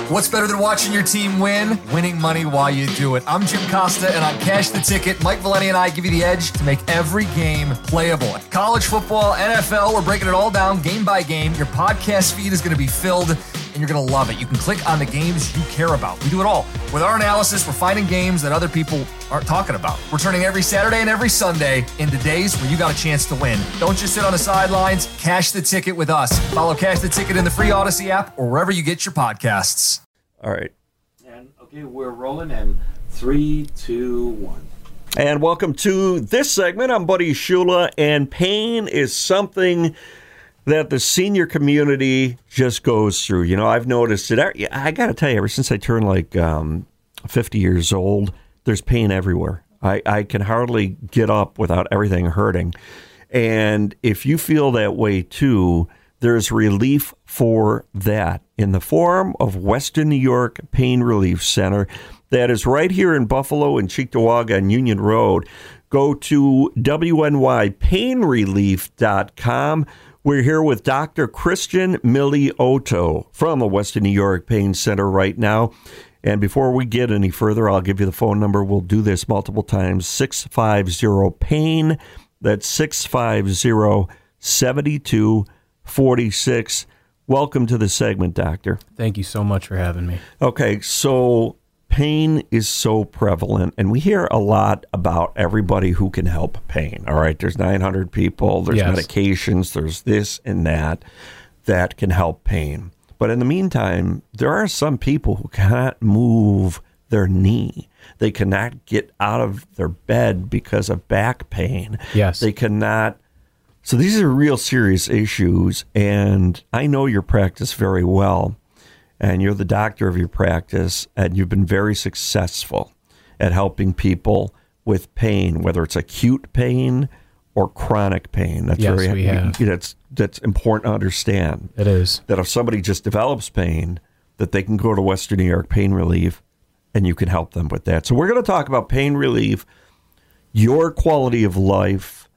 What's better than watching your team win? Winning money while you do it. I'm Jim Costa, and on Cash the Ticket, Mike Valeni and I give you the edge to make every game playable. College football, NFL, we're breaking it all down game by game. Your podcast feed is going to be filled, and you're going to love it. You can click on the games you care about. We do it all. With our analysis, we're finding games that other people aren't talking about. We're turning every Saturday and every Sunday into days where you got a chance to win. Don't just sit on the sidelines. Cash the Ticket with us. Follow Cash the Ticket in the free Odyssey app or wherever you get your podcasts. All right. And okay, we're rolling in 3, 2, 1. And welcome to this segment. I'm Buddy Shula, and pain is something that the senior community just goes through. You know, I've noticed it. I got to tell you, ever since I turned like 50 years old, there's pain everywhere. I can hardly get up without everything hurting. And if you feel that way too, there's relief for that in the form of Western New York Pain Relief Center. That is right here in Buffalo and Cheektowaga on Union Road. Go to WNYPainrelief.com. We're here with Dr. Christian Miliotto from the Western New York Pain Center right now. And before we get any further, I'll give you the phone number. We'll do this multiple times. 650-PAIN. That's 650-7246. Welcome to the segment, Doctor. Thank you so much for having me. Okay, so pain is so prevalent, and we hear a lot about everybody who can help pain. All right, there's 900 people, there's medications, there's this and that can help pain. But in the meantime, there are some people who cannot move their knee. They cannot get out of their bed because of back pain. Yes. They cannot. So these are real serious issues, and I know your practice very well, and you're the doctor of your practice, and you've been very successful at helping people with pain, whether it's acute pain or chronic pain. That's yes, we have. That's important to understand. It is. That if somebody just develops pain, that they can go to Western New York Pain Relief, and you can help them with that. So we're going to talk about pain relief, your quality of life,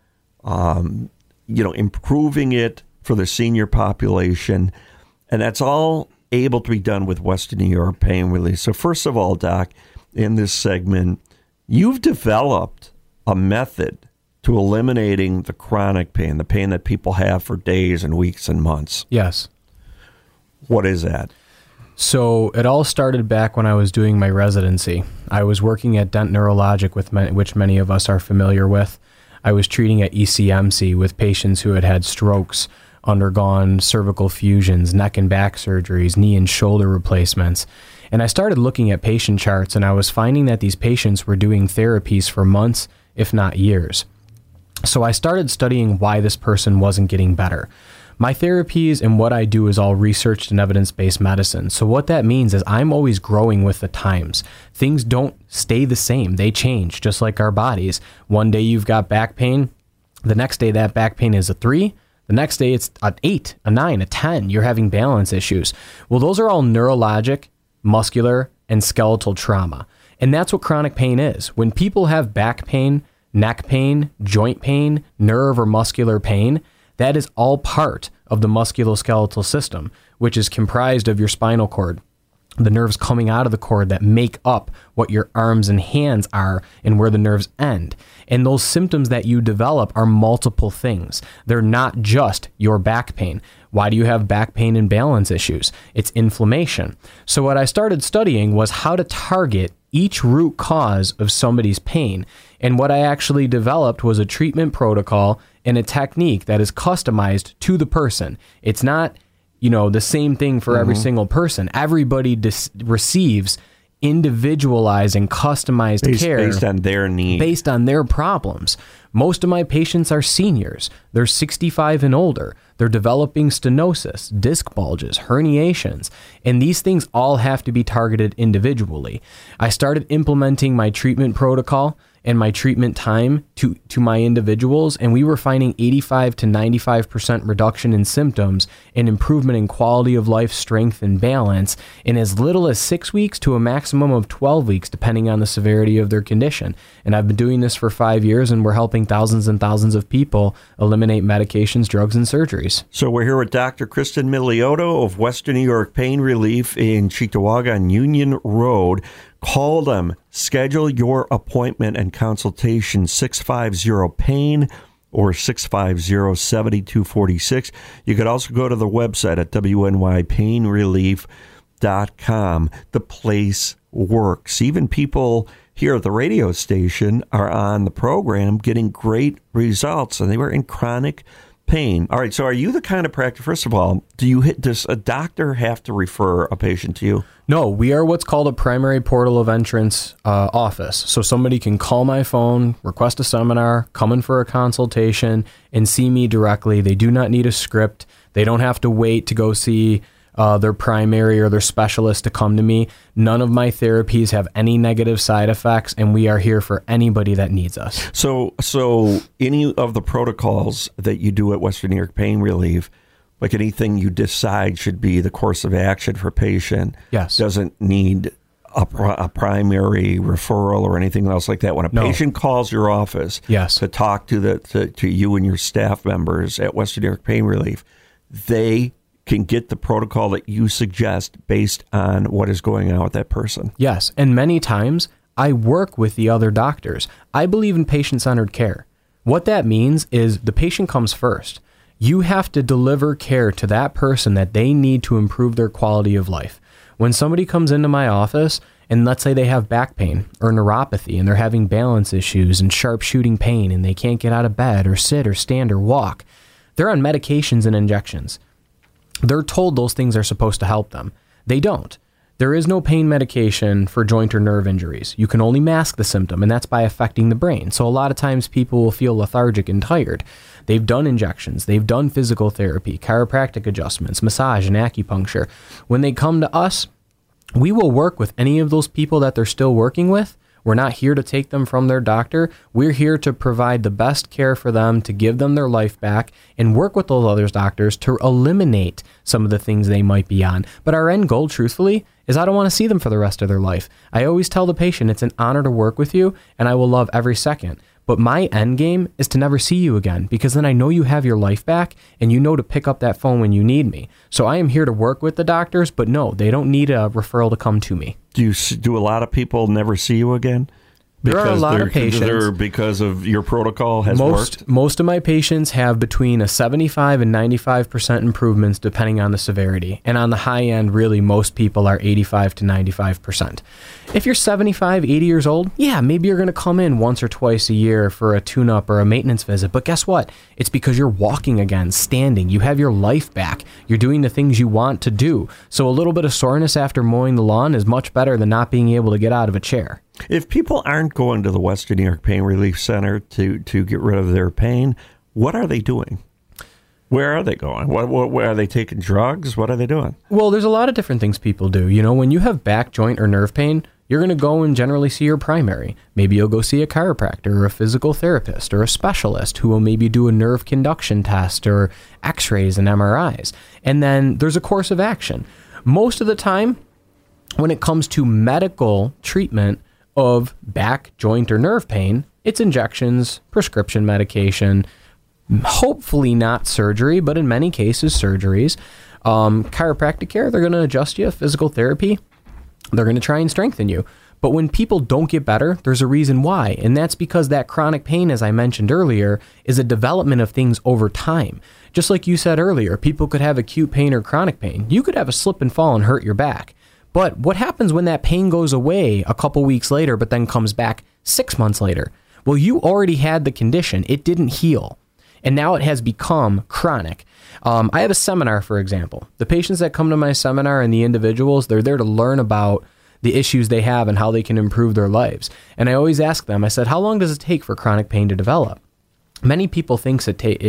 improving it for the senior population, and that's all able to be done with Western New York Pain Relief. So first of all, Doc, in this segment, you've developed a method to eliminating the chronic pain, the pain that people have for days and weeks and months. Yes. What is that? So it all started back when I was doing my residency. I was working at Dent Neurologic, which many of us are familiar with. I was treating at ECMC with patients who had had strokes, undergone cervical fusions, neck and back surgeries, knee and shoulder replacements. And I started looking at patient charts, and I was finding that these patients were doing therapies for months, if not years. So I started studying why this person wasn't getting better. My therapies and what I do is all researched and evidence-based medicine. So what that means is I'm always growing with the times. Things don't stay the same. They change, just like our bodies. One day you've got back pain. The next day that back pain is a 3. The next day it's an 8, a 9, a 10. You're having balance issues. Well, those are all neurologic, muscular, and skeletal trauma. And that's what chronic pain is. When people have back pain, neck pain, joint pain, nerve or muscular pain, that is all part of the musculoskeletal system, which is comprised of your spinal cord, the nerves coming out of the cord that make up what your arms and hands are and where the nerves end. And those symptoms that you develop are multiple things. They're not just your back pain. Why do you have back pain and balance issues? It's inflammation. So what I started studying was how to target each root cause of somebody's pain. And what I actually developed was a treatment protocol and a technique that is customized to the person. It's not, the same thing for every single person. Everybody receives individualized and customized care based on their needs, based on their problems. Most of my patients are seniors. They're 65 and older. They're developing stenosis, disc bulges, herniations, and these things all have to be targeted individually. I started implementing my treatment protocol and my treatment time to my individuals, and we were finding 85 to 95% reduction in symptoms and improvement in quality of life, strength, and balance in as little as 6 weeks to a maximum of 12 weeks, depending on the severity of their condition. And I've been doing this for 5 years, and we're helping thousands and thousands of people eliminate medications, drugs, and surgeries. So we're here with Dr. Kristen Miliotto of Western New York Pain Relief in Cheektowaga on Union Road. Call them. Schedule your appointment and consultation, 650-PAIN or 650-7246. You could also go to the website at wnypainrelief.com. The place works. Even people here at the radio station are on the program getting great results, and they were in chronic pain. All right, so are you the kind of practice, first of all, does a doctor have to refer a patient to you? No, we are what's called a primary portal of entrance office. So somebody can call my phone, request a seminar, come in for a consultation, and see me directly. They do not need a script. They don't have to wait to go see their primary or their specialist to come to me. None of my therapies have any negative side effects, and we are here for anybody that needs us. So any of the protocols that you do at Western New York Pain Relief, like anything you decide should be the course of action for a patient, yes, doesn't need a primary referral or anything else like that. When a patient calls your office, yes, to talk to you and your staff members at Western New York Pain Relief, they can get the protocol that you suggest based on what is going on with that person. Yes, and many times I work with the other doctors. I believe in patient-centered care. What that means is the patient comes first. You have to deliver care to that person that they need to improve their quality of life. When somebody comes into my office, and let's say they have back pain or neuropathy, and they're having balance issues and sharp shooting pain, and they can't get out of bed or sit or stand or walk, they're on medications and injections. They're told those things are supposed to help them. They don't. There is no pain medication for joint or nerve injuries. You can only mask the symptom, and that's by affecting the brain. So a lot of times people will feel lethargic and tired. They've done injections. They've done physical therapy, chiropractic adjustments, massage, and acupuncture. When they come to us, we will work with any of those people that they're still working with. We're not here to take them from their doctor. We're here to provide the best care for them, to give them their life back, and work with those other doctors to eliminate some of the things they might be on. But our end goal, truthfully, is I don't want to see them for the rest of their life. I always tell the patient it's an honor to work with you, and I will love every second. But my end game is to never see you again, because then I know you have your life back, and you know to pick up that phone when you need me. So I am here to work with the doctors, but no, they don't need a referral to come to me. Do a lot of people never see you again? There are a lot of patients. Because of your protocol has worked? Most of my patients have between a 75 and 95% improvements depending on the severity. And on the high end, really, most people are 85 to 95%. If you're 75, 80 years old, yeah, maybe you're going to come in once or twice a year for a tune-up or a maintenance visit. But guess what? It's because you're walking again, standing. You have your life back. You're doing the things you want to do. So a little bit of soreness after mowing the lawn is much better than not being able to get out of a chair. If people aren't going to the Western New York Pain Relief Center to get rid of their pain, what are they doing? Where are they going? Where are they taking drugs? What are they doing? Well, there's a lot of different things people do. You know, when you have back, joint, or nerve pain, you're going to go and generally see your primary. Maybe you'll go see a chiropractor or a physical therapist or a specialist who will maybe do a nerve conduction test or x-rays and MRIs. And then there's a course of action. Most of the time, when it comes to medical treatment of back, joint, or nerve pain, it's injections, prescription medication, hopefully not surgery, but in many cases, surgeries. Chiropractic care, they're going to adjust you. Physical therapy, they're going to try and strengthen you. But when people don't get better, there's a reason why. And that's because that chronic pain, as I mentioned earlier, is a development of things over time. Just like you said earlier, people could have acute pain or chronic pain. You could have a slip and fall and hurt your back. But what happens when that pain goes away a couple weeks later, but then comes back 6 months later? Well, you already had the condition. It didn't heal. And now it has become chronic. I have a seminar, for example. The patients that come to my seminar and the individuals, they're there to learn about the issues they have and how they can improve their lives. And I always ask them, I said, how long does it take for chronic pain to develop? Many people think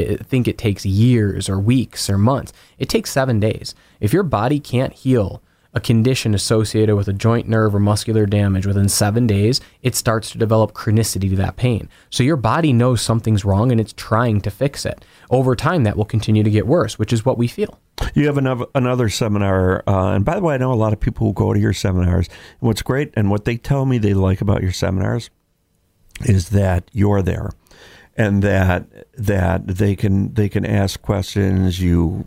it takes years or weeks or months. It takes 7 days. If your body can't heal a condition associated with a joint, nerve, or muscular damage within 7 days, it starts to develop chronicity to that pain. So your body knows something's wrong and it's trying to fix it. Over time, that will continue to get worse, which is what we feel. You have another seminar, and by the way, I know a lot of people who go to your seminars. And what's great, and what they tell me they like about your seminars, is that you're there. and that they can ask questions. You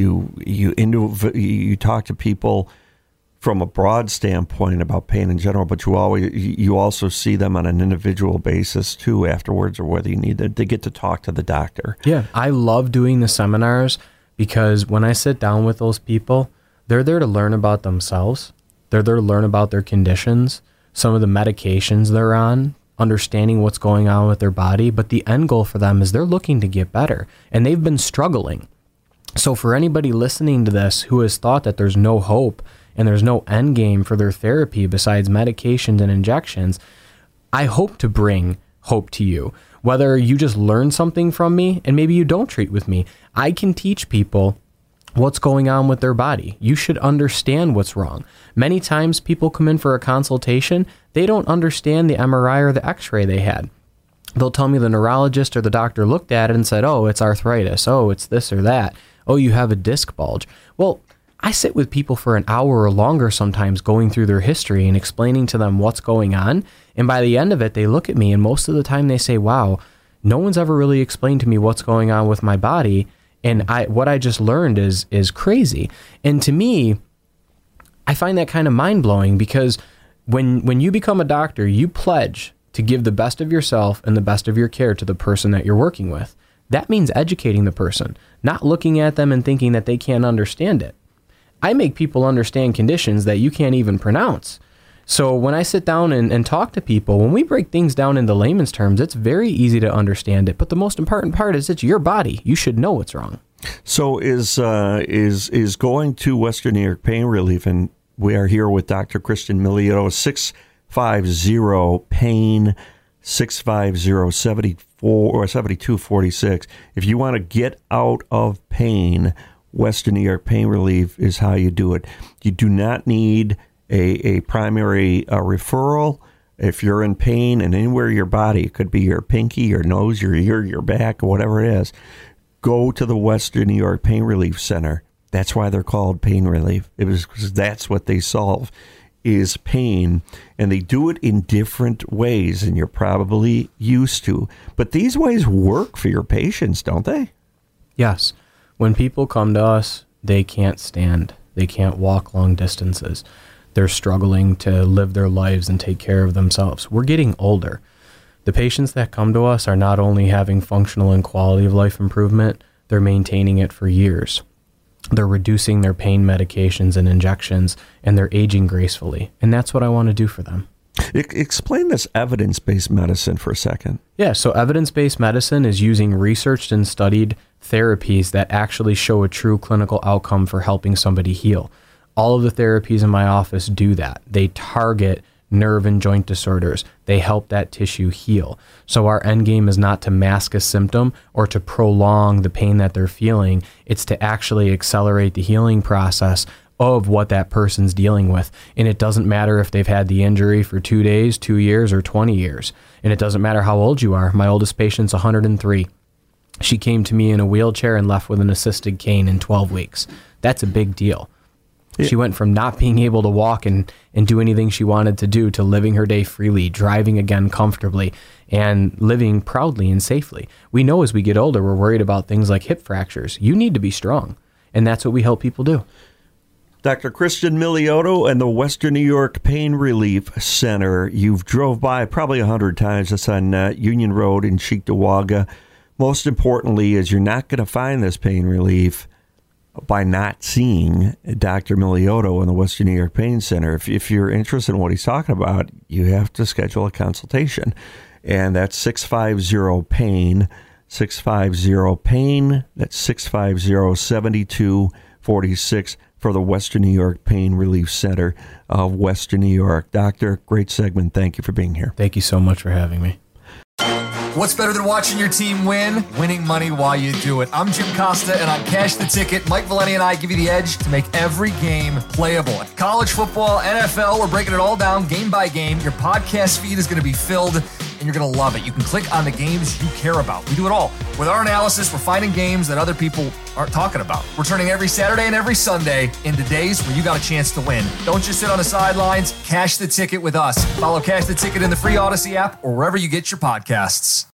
talk to people from a broad standpoint about pain in general, but you also see them on an individual basis too afterwards, or whether you need to get to talk to the doctor. Yeah, I love doing the seminars because when I sit down with those people, they're there to learn about themselves. They're there to learn about their conditions, some of the medications they're on, understanding what's going on with their body. But the end goal for them is they're looking to get better, and they've been struggling. So for anybody listening to this who has thought that there's no hope and there's no end game for their therapy besides medications and injections, I hope to bring hope to you. Whether you just learn something from me and maybe you don't treat with me, I can teach people what's going on with their body. You should understand what's wrong. Many times people come in for a consultation, they don't understand the MRI or the X-ray they had. They'll tell me the neurologist or the doctor looked at it and said, oh, it's arthritis. Oh, it's this or that. Oh, you have a disc bulge. Well, I sit with people for an hour or longer sometimes going through their history and explaining to them what's going on. And by the end of it, they look at me and most of the time they say, wow, no one's ever really explained to me what's going on with my body. And what I just learned is crazy. And to me, I find that kind of mind-blowing because when you become a doctor, you pledge to give the best of yourself and the best of your care to the person that you're working with. That means educating the person, not looking at them and thinking that they can't understand it. I make people understand conditions that you can't even pronounce. So when I sit down and talk to people, when we break things down into layman's terms, it's very easy to understand it. But the most important part is it's your body. You should know what's wrong. So is going to Western New York Pain Relief, and we are here with Dr. Christian Miliotto, 650-PAIN, 650-7246. If you want to get out of pain, Western New York Pain Relief is how you do it. You do not need a primary referral. If you're in pain and anywhere in your body, it could be your pinky, your nose, your ear, your back, whatever it is, go to the Western New York Pain Relief Center. That's why they're called Pain Relief. It was because that's what they solve, is pain. And they do it in different ways than you're probably used to. But these ways work for your patients, don't they? Yes. When people come to us, they can't stand. They can't walk long distances. They're struggling to live their lives and take care of themselves. We're getting older. The patients that come to us are not only having functional and quality of life improvement, they're maintaining it for years. They're reducing their pain medications and injections, and they're aging gracefully. And that's what I want to do for them. Explain this evidence-based medicine for a second. Yeah, so evidence-based medicine is using researched and studied therapies that actually show a true clinical outcome for helping somebody heal. All of the therapies in my office do that. They target nerve and joint disorders. They help that tissue heal. So our end game is not to mask a symptom or to prolong the pain that they're feeling. It's to actually accelerate the healing process of what that person's dealing with. And it doesn't matter if they've had the injury for 2 days, 2 years, or 20 years. And it doesn't matter how old you are. My oldest patient's 103. She came to me in a wheelchair and left with an assisted cane in 12 weeks. That's a big deal. Yeah. She went from not being able to walk and do anything she wanted to do to living her day freely, driving again comfortably, and living proudly and safely. We know as we get older, we're worried about things like hip fractures. You need to be strong, and that's what we help people do. Dr. Christian Miliotto and the Western New York Pain Relief Center. You've drove by probably 100 times. It's on Union Road in Cheektowaga. Most importantly is you're not going to find this pain relief by not seeing Dr. Miliotto in the Western New York Pain Center. If you're interested in what he's talking about, you have to schedule a consultation. And that's 650-PAIN, 650-PAIN. That's 650-7246 for the Western New York Pain Relief Center of Western New York. Doctor, great segment. Thank you for being here. Thank you so much for having me. What's better than watching your team win? Winning money while you do it. I'm Jim Costa, and on Cash the Ticket, Mike Valeni and I give you the edge to make every game playable. College football, NFL, we're breaking it all down game by game. Your podcast feed is going to be filled, and you're going to love it. You can click on the games you care about. We do it all. With our analysis, we're finding games that other people aren't talking about. We're turning every Saturday and every Sunday into days where you got a chance to win. Don't just sit on the sidelines. Cash the Ticket with us. Follow Cash the Ticket in the free Odyssey app or wherever you get your podcasts.